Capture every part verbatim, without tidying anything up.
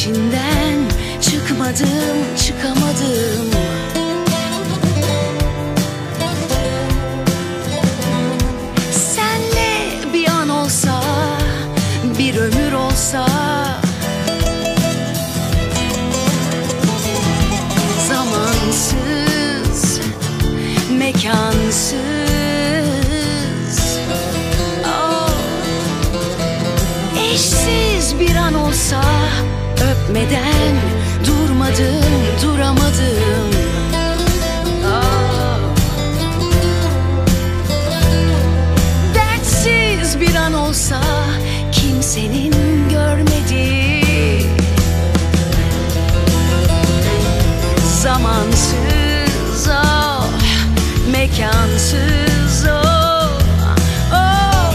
içinden çıkmadım, çıkamadım. Senle bir an olsa, bir ömür olsa, zamansız, mekansız, oh. Eşsiz bir an olsa, öpmeden durmadım, duramadım. Oh. Dertsiz bir an olsa, kimsenin görmediği, zamansız, oh, mekansız, oh, oh.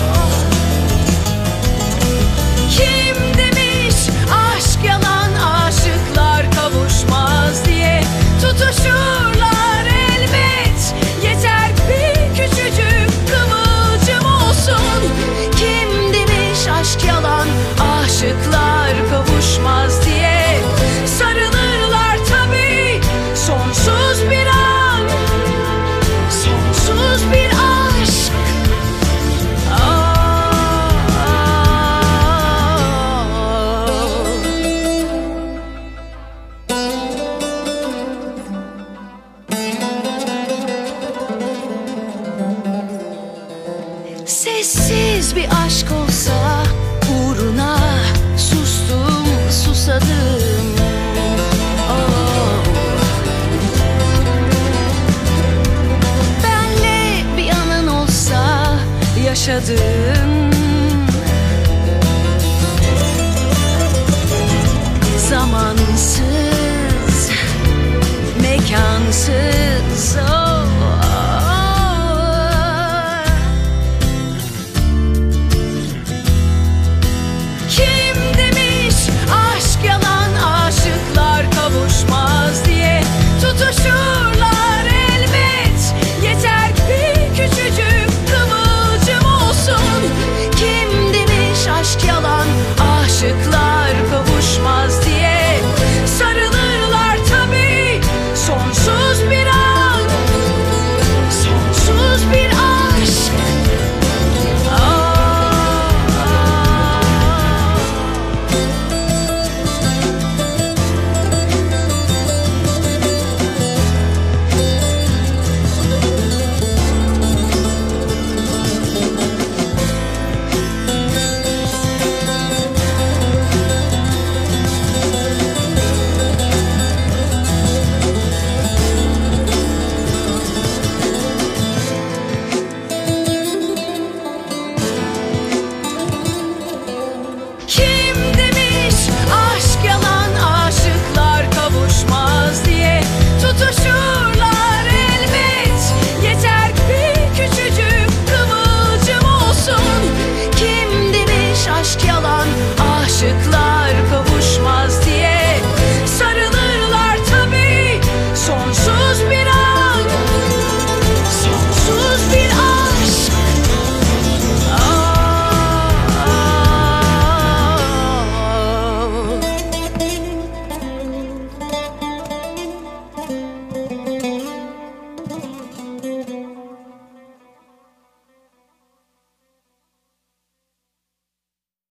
Kim demiş aşk yalan, aşıklar kavuşmaz diye tutuşurlar elbet. Yeter bir küçücük kıvılcım olsun. Kim demiş aşk yalan, aşıklar kavuşmaz diye sarılırlar tabii. Sonsuz bir an, sonsuz bir aşk. Sessiz bir aşk olsa, uğruna sustum, susadım. Oh. Benle bir anın olsa, yaşadım. Zamansız, mekansız, oh. Kavuşmaz diye tutuşurlar elbet. Yeter bir küçücük kıvılcım olsun. Kim demiş aşk yalan, aşıklar kavuşmaz diye sarılırlar tabii. Sonsuz bir an, sonsuz bir aşk. Tutuşurlar elbet. Yeter bir küçücük kıvılcım olsun. Kim demiş aşk yalan, aşıklar